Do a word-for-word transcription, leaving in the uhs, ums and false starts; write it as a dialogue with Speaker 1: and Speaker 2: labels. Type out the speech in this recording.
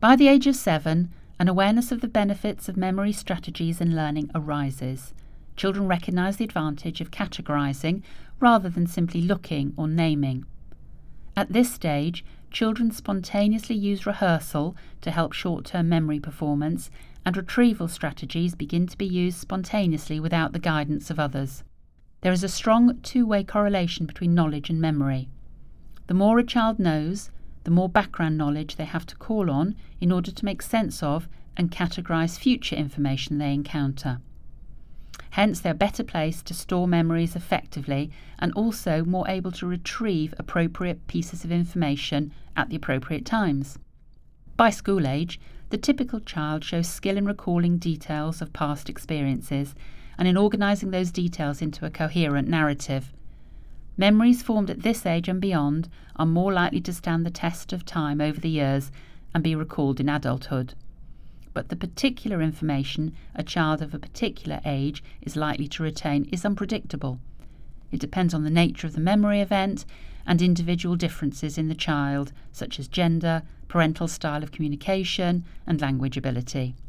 Speaker 1: By the age of seven, an awareness of the benefits of memory strategies in learning arises. Children recognise the advantage of categorising rather than simply looking or naming. At this stage, children spontaneously use rehearsal to help short-term memory performance, and retrieval strategies begin to be used spontaneously without the guidance of others. There is a strong two-way correlation between knowledge and memory. The more a child knows, the more background knowledge they have to call on in order to make sense of and categorise future information they encounter. Hence, they are better placed to store memories effectively and also more able to retrieve appropriate pieces of information at the appropriate times. By school age, the typical child shows skill in recalling details of past experiences and in organising those details into a coherent narrative. Memories formed at this age and beyond are more likely to stand the test of time over the years and be recalled in adulthood. But the particular information a child of a particular age is likely to retain is unpredictable. It depends on the nature of the memory event and individual differences in the child, such as gender, parental style of communication, and language ability.